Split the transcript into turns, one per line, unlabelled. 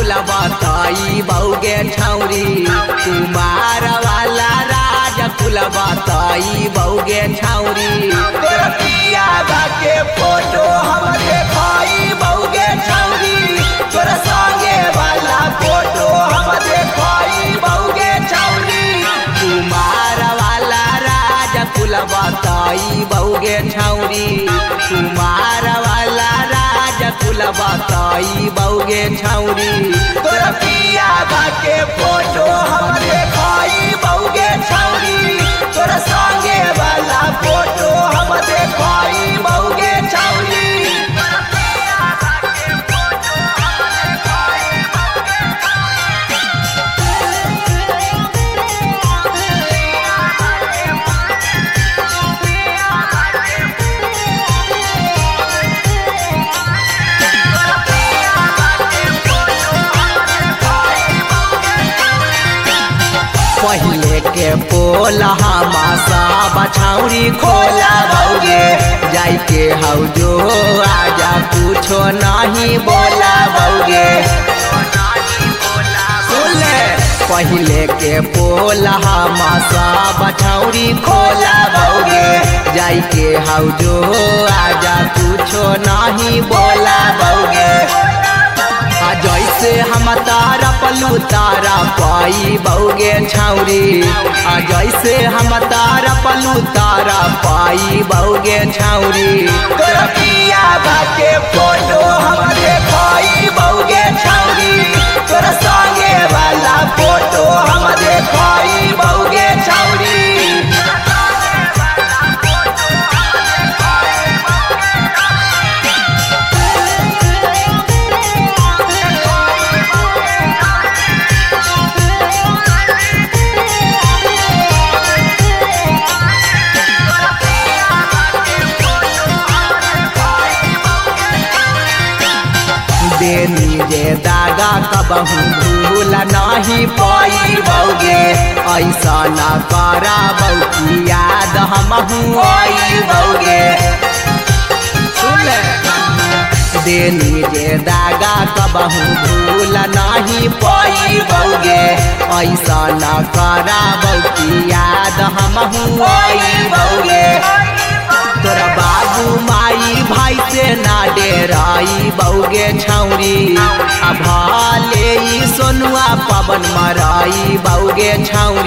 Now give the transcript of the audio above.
कुल बताई बौगे छौरी कुमार वाला राजा कुल बताई बौगे छौरी तोरा पिया के फोटो हम देखाई बौगे छौरी तोरा संगे वाला फोटो हम देखाई बौगे छौरी कुमार वाला राजा कुल बताई बौगे छौरी कुमार वाला राजा कुल बताई बौगे छौरी तोरा पिया के फोटो हम देखाई बौगे छौरी तोरा संगे वाला फोटो हम देखाई बौगे छौरी पहले के पोला हमासा बछौरी खोला बौगे जाई के हौ जो आजा कुछो नहीं बोला बौगे सुनले पहले के पोला हमासा बछौरी खोला बौगे जाई के हौ जो आजा कुछो नहीं बोला बौगे जैसे हम तारा पलू तारा पाई बौगे छौरी जैसे हम तारा पलू तारा पाई बौगे छौरी तोरा पिया के फोटो हम देखाई बौगे छौरी तोरा संगे वाला फोटो हम देखाई बौगे छौरी देनी जे दागा कबहू भूल नहीं पाई बौगे ऐसा न करा बौकी याद हमहू आई बौगे सुन देनी जे दागा कबहू भूल नहीं पाई बौगे ऐसा न करा बौकी याद हमहू आई बौगे तोरा बाबू माई भाई से ना डेराई बौगे छौरी भाले सोनुआ पवन मराई बौगे छौरी